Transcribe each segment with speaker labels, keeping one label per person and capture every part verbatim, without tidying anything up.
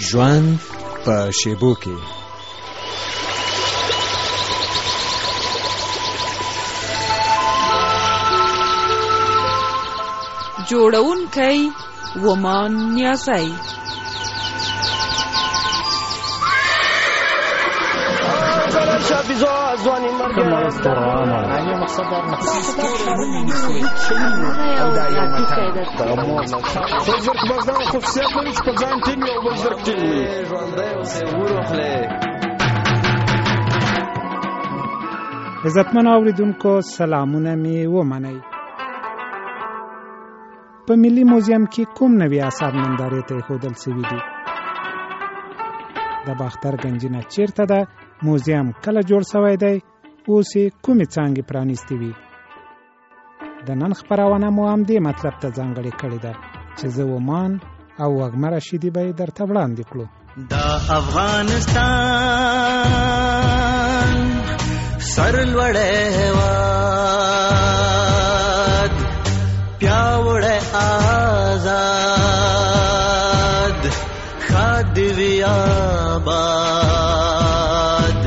Speaker 1: ژوند په شیبو کې.
Speaker 2: جوړونکی ومان نیازی.
Speaker 3: شافیزا ځواني مرګ
Speaker 4: نه مقصد در مقصد
Speaker 3: وزرک بازار خصوصیت لري چې په ځان ټیم یو وزرک ټیم وي. ژوندی اوسې وروخلې.
Speaker 5: عزتمنو اوریدونکو سلامونه مې ومنئ. په ملي موزیم کې کوم نوي آثار نندارې ته ایښودل سوي دي؟ د باختر گنجینه چیرته ده؟ موزیم کله جوړ شوی دی؟ اوس یې کومې څانګې پرانیستې وي؟ د نن خپرونه مو هم دې مطلب ته ځانګړې کړې ده چې زه ومان او وږمه رشیدي به یې درته وړاندې کړو.
Speaker 6: دا افغانستان سرلوړی هېواد پیاوړی آزاد ښاد دې وي آباد.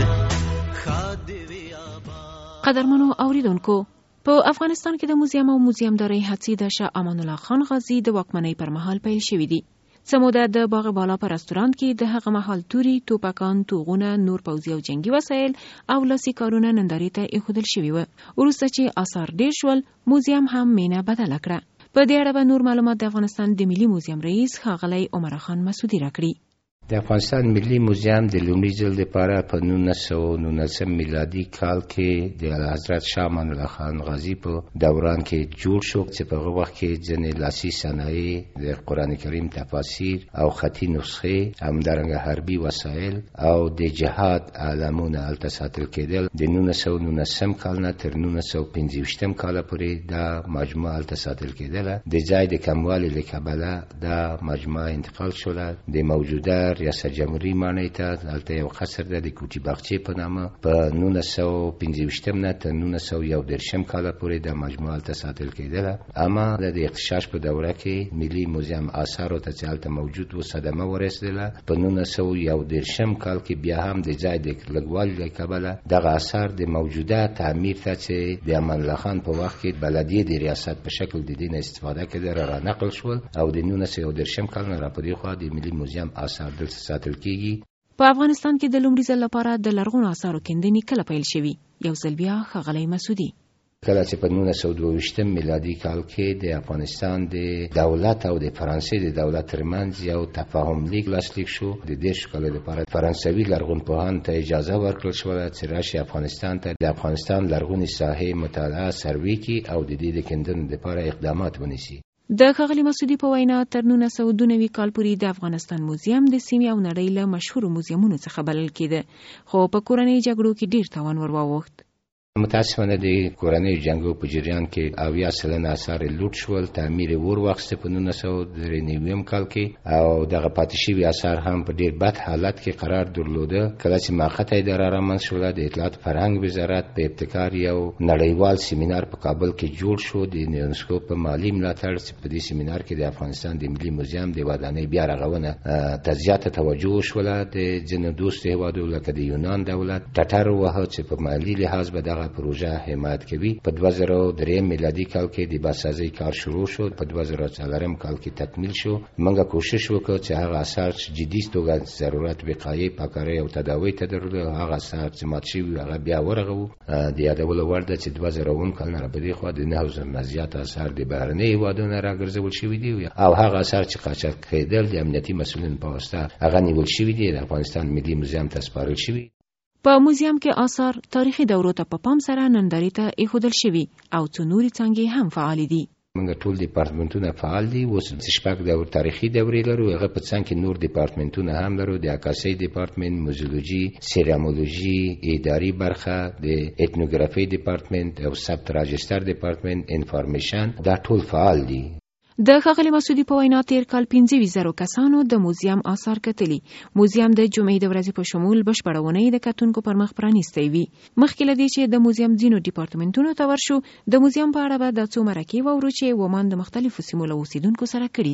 Speaker 2: قدرمنو اوریدونکو، په افغانستان کې د موزیم او موزیمدارۍ هڅې د شاه امان الله خان غازي د واکمنۍ پر مهال پیل شوې دي. څه موده د باغ بالا په رستورانت کې د هغه مهال توري، توپکان، توغونه، نور پوځي او جنگي وسایل او لاسي کارونه نندارې ته ایښودل شوي وو. وروسته چې آثار ډېر شول، موزیم هم مینه بدله کړه. په دې اړه به نور معلومات د افغانستان د ملي موزیم رئیس ښاغلی عمر خان مسعودي راکړي.
Speaker 7: د افغانستان ملي موزیم د لومړي ځل لپاره په نولس سوه نولسم میلادي کال کې د حضرت شاه امان الله خان غازي په دوران کې جوړ شو چې په هغه وخت کې ځینې لاسي صنایع، د قرآن کریم تفاسیر او خطي نسخې، همدارنګه حربي وسایل او د جهاد علمونه هلته ساتل کېدل. د نولس سوه نولسم کال نه تر نولس سوه پنځه ویشتم کاله پورې دا مجموعه هلته ساتل کېدله. د ځای د کموالي له کبله دا مجموعه انتقال شوله د موجوده ریاست جمهوریت ماڼۍ ته. هلته یو قصر ده د کوټي باغچې په نامه. په نولس سوه پنځه ویشتم نه تر نولس سوه یو دېرشم کاله پورې دا مجموعه هلته ساتل کېدله. اما د اغتشاش په دوره کې ملي موزیم آثارو ته چې هلته موجود و صدمه ورسېدله. په نولس سوه یو دېرشم کال کې بیا هم د ځای د لږوالي له کبله دغه آثار د موجوده تعمیر ته چې د امان الله خان په وخت کې بلدیه د ریاست په شکل د دې نه استفاده کېده را نقل شول او د نولس سوه یو دېرشم کال نه را په دې خوا د ملي موزیم آثار ساتل کېږي.
Speaker 2: په افغانستان کې د لومړي ځل لپاره د لرغونو آثارو کیندنې کله پیل شوي؟ یو ځل بیا ښاغلی مسعودي.
Speaker 7: کله چې په نولس سوه دوه ویشتم میلادي کال کې د افغانستان د دولت او د فرانسې د دولت ترمنځ یو تفاهم لیک لاسلیک شو. د دېرشو کالو لپاره فرانسوي لرغونپوهانو ته اجازه ورکړل شوه چې راشي افغانستان ته د افغانستان لرغونې ساحې مطالعه سروې کړي او د دې د کیندنې لپاره اقدامات ونیسي.
Speaker 2: د ښاغلي مسعودي په وینا تر نولس سوه دوه نوي کال پورې د افغانستان موزیم د سیمې او نړۍ له مشهورو موزیمونو څخه بلل کېده، خو په کورنیو جګړو کې ډېر تاوان ور واوښت.
Speaker 7: متاسفانه د کورنیو جنګو په جریان کې اویا سلنه آثار لوټ شول. تعمیر ور واخیسته په نولس سوه درې نویم کال کې او دغه پاتې شوي آثار هم په ډېر بد حالت کې قرار درلوده. کله چې موقته اداره رامنځته شوله، د اطلاعات فرهنګ وزارت په ابتکار یو نړیوال سیمینار په کابل کې جوړ شو د یونسکو په مالی ملاتړ. په دې سیمینار کې د افغانستان د ملي موزیم د ودانۍ بیا رغونه ته زیاته توجه وشوله. د ځینو دوستو هېوادو لکه د یونان دولت ټټر ووهه چې په مالي لحاظ به دغه پروژه حمایت کوي. په دوه زره درې میلادي کال کې د بازسازۍ کار شروع شو. په دوه زره څلورم کال کې تکمیل شو. موږ کوشش وکړو چې هغه آثار چې جدي توګه ضرورت وقایې، پاکارۍ او تداوی ته درلوده، هغه آثار چې مات شوي هغه بیا ورغوو. د یادولو وړ ده چې دوه زره اووم کال نه را په دې خوا د نهو زره زیات آثار د بهرنیو هېوادونو راګرځول شوي دي او هغه آثار چې قاچاق کېدل د امنیتي مسؤلینو په واسطه هغه نیول شوي دي، د افغانستان ملي موزیم ته سپارل شوي.
Speaker 2: په موزیم کې آثار تاریخي دورو ته په پام سره نندارې ته ایښودل شوي او څو نورې څانګې هم فعالې دي.
Speaker 7: موږ ټول ډیپارټمنټونه فعال دي. اوس شپږ دور تاریخي دورې لرو. هغه په څنګ کې نور ډیپارټمنټونه هم لرو. د عکاسۍ ډیپارټمنټ، موزیولوژي، سیرامولوژي، اداري برخه، د ایتنوګرافي ډیپارټمنټ او ثبت راجستر ډیپارټمنټ، انفارمیشن، دا ټول فعال دي.
Speaker 2: د ښاغلي مسعودي په وینا تیر کال پنځه ویشت زره کسانو د موزیم آثار کتلي. موزیم د جمعې د ورځې په شمول بشپړونې د کتونکو پر مخ پرانیستی وي. مخکې له دې چې د موزیم ځینو ډیپارټمنټونو ته ورشو، د موزیم په اړه به دا څو مرکې واورو چې ومان د مختلفو سیمو له اوسیدونکو سره کړي دي.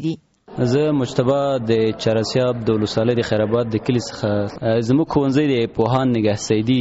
Speaker 8: زه مجتبی د چرسیاب د ولسوالۍ د خیرآباد د کلي څخه زموږ ښوونځی د پوهان نګه سیدي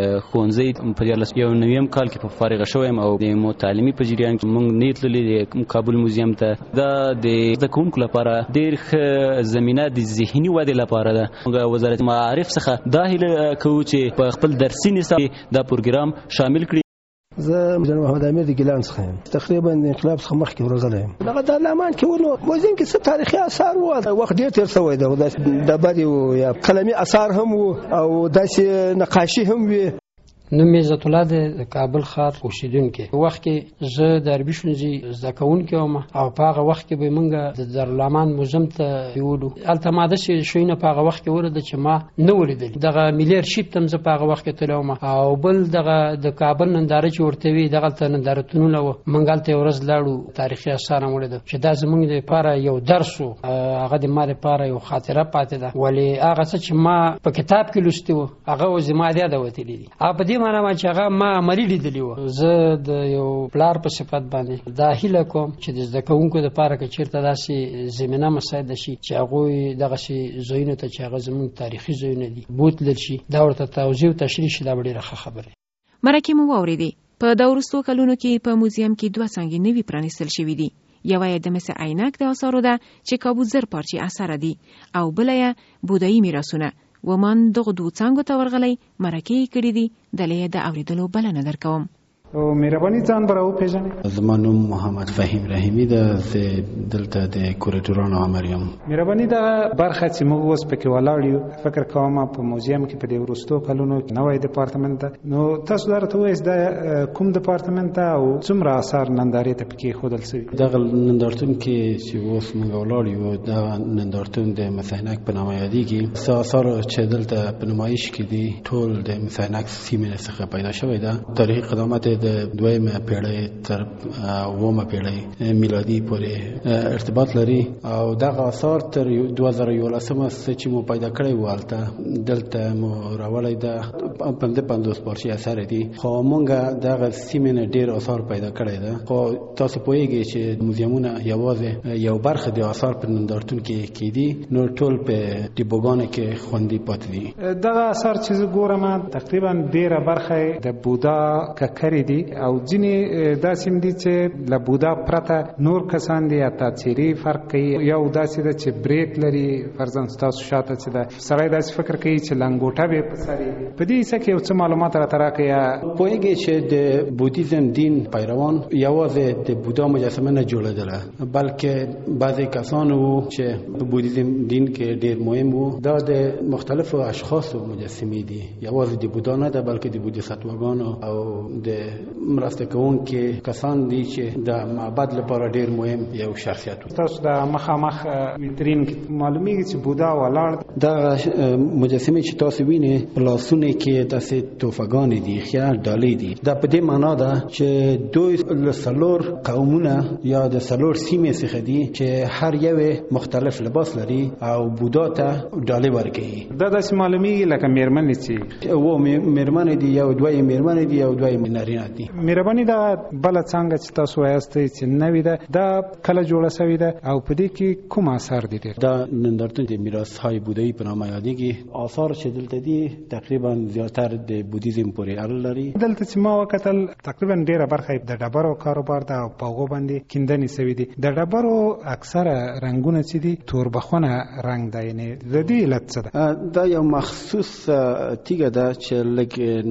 Speaker 8: ښوونځی په دیارلس یو نویم کال کې په فارغه شویم او د مو تعلیمي په جریان کې موږ نه تللي د کابل موزیم ته. دا د زده کوونکو لپاره ډېر ښه زمینه د ذهني ودې لپاره ده. موږ وزارت معارف څخه دا هیله کوو چې په خپل درسي نصاب کې دا پروګرام شامل کړي.
Speaker 9: زه جناب محمد امیر د ګیلان څخه یم، تقریبا د انقلاب څخه مخکې ورغلی یم. دغه د لامان کې ولو موزیم کې څه تاریخي آثار وو، وخت ډېر تېر شوی دی، ډبرې وو یا قلمي آثار هم وو او داسې نقاشي هم وي.
Speaker 10: نوم یې عزت الله د کابل ښار اوسېدونکی. وخت کې زه د عربي ښوونځي زده کوونکی وم او په هغه وخت کې به موږ د دارالامان موزیم ته بیولو. هلته ما داسې شیونه په هغه وخت کې ولیدل چې ما نه وو لیدلي. دغه ملي ارشیف ته هم زه په هغه وخت کې تللی وم او بل دغه د کابل ننداره چې ورته وي دغلته نندارتونونه وو. موږ هلته یوه ورځ لاړو، تاریخي آثار هم ولیدل چې دا زموږ دپاره یو درس و. هغه د ما دپاره یو خاطره پاتې ده، ولې هغه څه چې ما په کتاب کې لوستي وو هغه اوس زما د یاده وتلي دي. په دې معنا ما چې هغه ما عملي لیدلي وو. زه د یو پلار په صفت باندې دا هیله کوم چې د زده کوونکو دپاره که چېرته داسې زمینه مساعده شي چې هغوی دغسې ځایونو ته چې هغه زموږ تاریخي ځایونه دي بوتلل شي، دا ورته توضیح او تشریح شي، دا به ډېره ښه خبره.
Speaker 2: مرکې مو واورېدې. په دا وروستو کلونو کې په موزیم کې دوه څانګې نوي پرانیستل شوي دي. یوه یې د مس عینک د اثارو ده چې کابو زر پارچې اثره دي او بله یې بودایي میراثونه. ومن دغه دوه څانګو ته ورغلی مرکې یې کړي دي، دلې یې د اورېدلو بلنه درکوم.
Speaker 5: او مهرباني ځان به راوپېژنئ.
Speaker 11: زما نوم محمد فهیم رحیمي ده، زه دلته د کوریډورانو امر یم.
Speaker 5: مهرباني دغه برخه چې موږ اوس پکې ولاړ یو، فکر کوم په موزیم کې په دې وروستو کلونو نوی ډپارټمنټ ده. نو تاسو درته وایئ دا کوم ډپارټمنټ ده او څومره اثار نندارې ته پکې ښودل سوي؟
Speaker 11: دغه نندارتون کې چې اوس موږ ولاړ یو، دا نندارتون د مس عینک په نامه یادېږي. څه اثار چې دلته په نمایش کې دي ټول د مس عینک سیمې څخه پیدا شوی ده. تاریخي قدامت د دویمه پیړۍ تر اوومه پیړۍ میلادي پورې ارتباط لري او دغه آثار تر دوه زره یولسمه چې مو پیدا کړی و هلته دلته مو راوړی ده پنځه پنځوس پارچې اثار دي. خو مونږ دغه سیمې نه ډېر آثار پیدا کړی ده. خو تاسو پوهیږئ چې موزیمونه یوازې یو برخه د آثار په نندارتون کې کیدي، نو ټول په ډیپوګانو کې خوندي پاتې دي.
Speaker 5: دغه آثار چې زه ګورم تقریبا ډېره برخه د بودا ککرې دي او ځینې داسې دي چې له بودا پرته نور کسان دي، حتی څېرې فرق کوي. یو داسې ده چې بریک لري، فرضاً ستاسو شاته چې ده سړی داسې فکر کوي چې لنګوټه به په سر وي. په دې کیسه کې یو څه معلومات راته راکړئ.
Speaker 11: پوهیږئ چې د بودیزم دین پیروان یوازې د بودا مجسمه نه جوړېدله، بلکې بعضې کسان وو چې په بودیزم دین کې ډېر مهم وو. دا د مختلفو اشخاصو مجسمې دي، یوازې د بودا نه ده بلکې د بودیساتواګانو او د مرسته کوونکي کسان دي چې د معبد لپاره ډېر مهم یو شخصیت و.
Speaker 5: تاسو د مخامخ ویترین کې معلومیږي چې بودا ولاړ.
Speaker 11: دغه مجسمې چې تاسو وینئ په لاسونو کې داسې توفګانې دي، خیا ډالۍ دي. دا په دې معنا ده چې دوی له څلور قومونه یا د څلور سیمې څخه دي چې هر یو مختلف لباس لري او بودا ته ډالۍ ورکوي.
Speaker 5: دا داسې معلومیږي لکه میرمنې چې
Speaker 11: و میرمنې دي، یو دوی میرمنې دي او دوی نارینه دي.
Speaker 5: مهرباني دا بله څانګه چې تاسو وایاستئ چې نوې ده، دا کله جوړه سوې ده او په دې کې کوم آثار دي؟
Speaker 11: دا نندارتون د میراثهای بودایی په نامه یادېږي. آثار چې دلته دي تقریبا زیاتر د بودیزم پورې اړه لري.
Speaker 5: دلته چې ما وکتل تقریبا ډېره برخه د ډبرو کاروبار ده او په هغو باندې کیندنې سوي دي. د ډبرو اکثره رنګونه چې دي توربخونه رنګ ده، یعنې د دې علت څه ده؟
Speaker 11: دا یو مخصوص تیږه ده چې لږ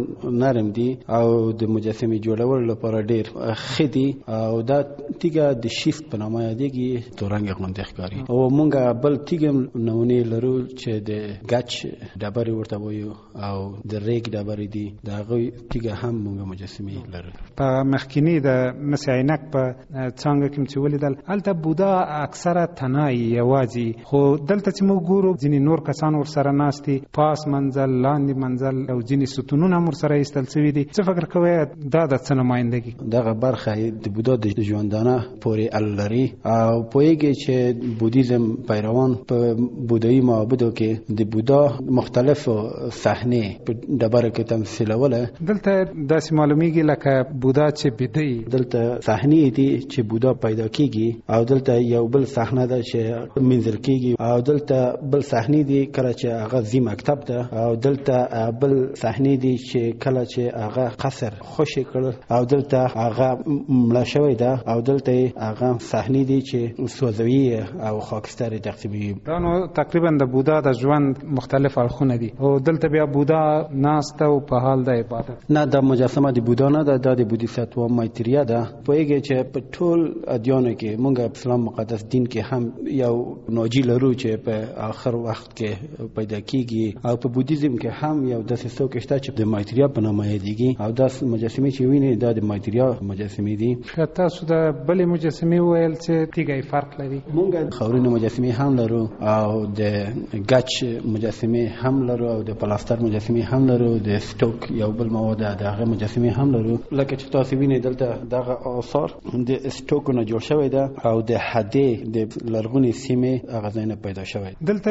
Speaker 11: نرم دي او د مجسمې جوړولو لپاره ډېر ښه دي او دا تیږه د شیفت په نامه یادېږي، تورنګ غوندې ښکاري. او مونږ بل تیږه نمونې لرو چې د ګچ ډبرې ورته وایو او د ریګ ډبرې دي، د هغوی تیږه هم مونږ مجسمې لرو.
Speaker 5: په مخکیني د مس عینک په څانګه کې چې ولیدل هلته بودا اکثره تنهایی یوازې، خو دلته چې موږ ګورو ځینې نور کسان ورسره ناست دي، پاس منزل لاندې منزل او ځینې ستونونه هم ورسره ایستل سوي دي. څه فکر کوئ بودا د څه نمایندګي
Speaker 11: دغه برخه د بودا د ژوندانه پورې اړه لري او پوهیږي چې بودیزم پیروان په بودایي معبدو کې د بودا مختلفو صحنې په ډبره کې تمثیلوله.
Speaker 5: دلته داسې معلومیږي لکه بودا چې بدی
Speaker 11: دلته صحنې دي چې بودا پیدا کیږي او دلته یو بل صحنه ده چې منځل کیږي او دلته بل صحنې دي کله چې هغه زی مکتب ده او دلته بل صحنې دي چې کله چې هغه قصر خوشی کړ او دلته هغه مړ شوی ده او دلته هغه صحنې دي چې سوځوي او خاکستر تقسیموي.
Speaker 5: دا نو تقریبا د بودا د ژوند مختلف اړخونه دي او دلته بیا بودا ناسته او په حال د عبادت.
Speaker 11: نه د مجسمه د بودا نه ده، د بودیساتوا مایتریا ده. پوهیږي چې په ټول ادیانو کې مونږ اسلام مقدس دین کې هم یو ناجی لرو چې په آخر وخت کې پیدا کیږي او په بودیزم کې هم یو داسې څوک شته چې د مایتریا په نامه یادېږي او دا مجسمه چې ویني دا د مایتریا مجسمه دي.
Speaker 5: تاسو د بلې مجسمه ویل چې تیګي فرق لري.
Speaker 11: مونږ خاورینه مجسمه هم لرو او د ګچ مجسمه هم لرو او د پلاستر مجسمه هم لرو، د سټوک یو بل مواد دغه مجسمه هم لرو. لکه چې تاسو وینئ دلته دغه آثار د سټوک نه جوړ شوی ده او د حدې د لرغونې سیمې هغه ځای نه پیدا شوی.
Speaker 5: دلته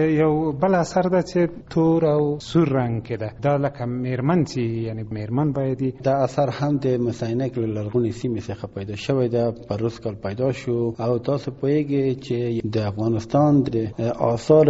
Speaker 5: یو بل اثر ده چې تور او سور رنګ کې ده، دا لکه میرمن چې یعنی میرمن باید
Speaker 11: دا اثر هم د مساینک لرغونې سیمې څخه پیدا شوی ده، په روس کال پیدا شو او تاسو پوهیږئ چې د افغانستان د آثار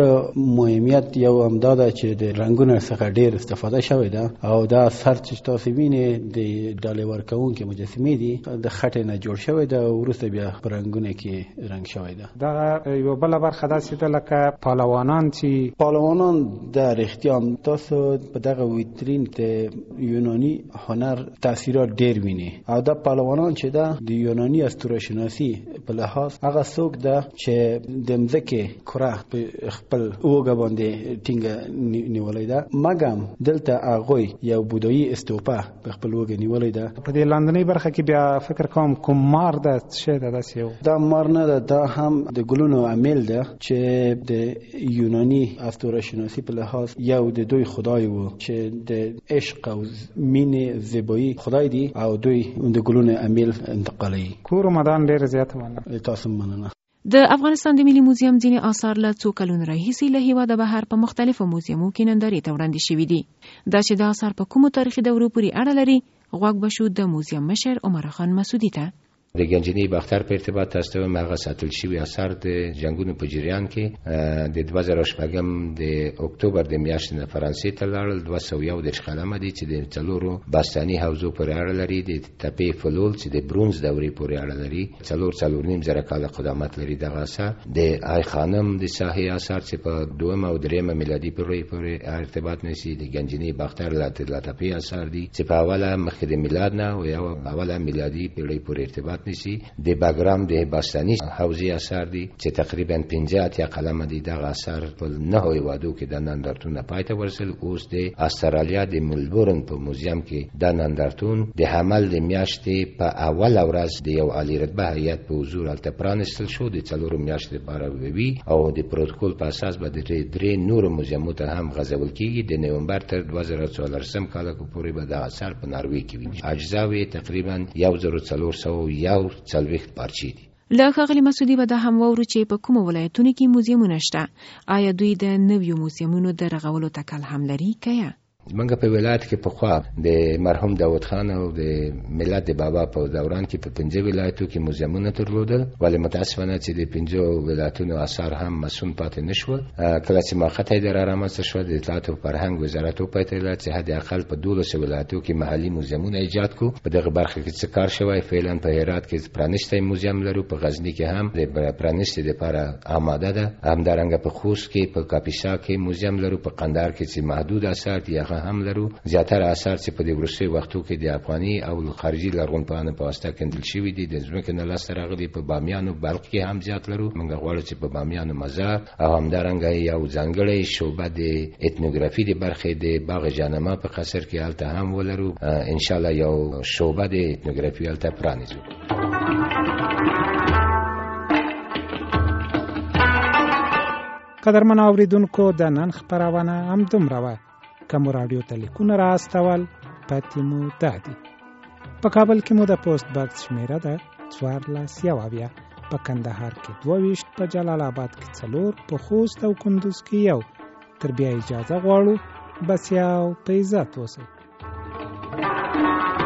Speaker 11: مهمیت یو امداده چې د رنگونو څخه ډیر استفاده شوی ده او دا اثر چې تاسو وینئ د ډالۍ ورکوونکې مجسمې دي د خټې نه جوړ شوی ده او وروسته بیا په رنګونو کې رنګ شوی ده.
Speaker 5: دا یو بله برخه داسې ده لکه پهلوانان چې
Speaker 11: پهلوانان د رښتیا تاسو په دغه ویترین د یوناني هنر تاثیرات ډیر ویني او دا پهلوانان چې ده د یوناني اسطوره شناسی په لحاظ هغه څوک ده چې د مځکې کره په خپل اوږه باندې ټینګه نیولې ده، مګم دلته هغوی یو بودایي استوپا په خپل اوږه نیولې ده.
Speaker 5: په دې لاندنۍ برخه کې بیا فکر کوم کوم مار ده څه ده داسې یو
Speaker 11: دا مار نه ده، دا هم د ګلونو عامل ده چې د یوناني اسطوره شناسی په لحاظ یو د دوی خدای وو چې د عشق او مینې زیبایی خدای دی او دوی د ګلونو عامل انتقالي.
Speaker 5: کور مدان ډیر زیات مننه.
Speaker 11: تاسو مننه.
Speaker 2: د افغانستان د ملي موزیم ځینې آثار له څو کلونو راهیسې له هېواده بهر په مختلفو موزیمو کې نندارې ته وړاندې شوي دي. دا چې د آثار په کومو تاریخي دورو پورې اړه لري غوږ به شو د موزیم مشر عمر خان مسعودي ته.
Speaker 7: د ګنجنی باختر په ارتباط تاسو ته هغه ساتل شوی اثر د جنگونو په جریان کې د دوه زره شپږم د اکتوبر د میاشتې نه فرانسې ته لاړل. دوه سوه یو دېرش قلمه دي چې د څلورو باستاني حوزو پورې اړه لري، د تپې فلول چې د برونز دورې پورې اړه لري، څلور څلور نیم زره کاله قدامت لري. دغه اثر د آی خانم د ساحې اثر چې په دویمه او دریمه میلادي پورې پورې ارتباط نشي. د ګنجنی باختر لا تپې اثر دي چې په اوله مخکې د میلاد نه او یو اوله میلادي پیړۍ پورې ارتباط نشي. د باګرام د باستاني حوزې اثر دي چې تقریبا پنځه اتیا قلمه دي. دغه اثر په نهو هیوادو کې د نندارتون پای ته ورسل. اوس د استرالیا د ملبورن په موزیم کې د نندارتون د حمل د میاشتې په اول ورځ د یو عالی رتبه هیئت په حضور هلته پرانستل شو. د څلورو میاشتې لپاره وي او د پروتکول په اساس به د درې نورو موزیمونو ته هم غځول کیږي. د نومبر تر دوه زره څوارلسم کال پورې به د اثر په ناروې کې وي. اجزاوې تقریبا یو زره څلور سوه یو څلوېښت پارچې دي.
Speaker 2: له ښاغلي مسعودي به دا هم واورو چې په کومو ولایتونو کې موزیمونه شته. آیا دوی د نویو موزیمونو د رغولو تکل هم لري که یا؟
Speaker 7: منګه په ولایت کې پخوا د مرحوم داود خان او د ملت د بابا په دوران کې په پنځه ولایتو کې موزیمونه درلودل، ولی متاسفانه چې د پنځو ولایتونو آثار هم مسون پاتې نشول. کله چې موقته اداره رامنځته شوه د اطلاعات او فرهنګ وزارت وپیټیله چې حد اقل په دولس ولایتو کې محلي موزیمونه ایجاد کو. په دغه برخه کې څه کار شوی؟ فعلا په هرات کې پرانیستی موزیم لرو، په غزنی کې هم د پرانیستي لپاره آماده ده، همدارنګه په خوست کې په کاپیسا کې موزیم لرو، په قندهار کې چې محدود آثار دي هم لرو. زیاتره آثار چې په دې وروستیو وختو کې د افغاني او خارجي لرغونپوهانو په واسطه کندل شوي دي. د ځمکې نه لاسته راغلي په بامیان او بلخ کې هم زیات لرو. موږ غواړو چې په بامیان مزار او همدارنګه یو ځانګړی شعبه د اتنوګرافي د برخې د باغ جانما په قصر کې هلته هم ولرو. ان شاء الله یو شعبه د اتنوګرافي هلته پرانیزو.
Speaker 5: قدرمن اوریدونکو د نن خپرونه هم دومره وه. که مو راډیو ته لیکونه را استول پاتې مو دادي. په کابل کې مو د پوسټ باکس شمیره ده څوارلس یو اویا، په کندهار کې دوه ویشت، په جلال آباد کې څلور، په خوست او کندوز کې یو. تر بیا اجازه غواړو بس یو په عزت اوسئ.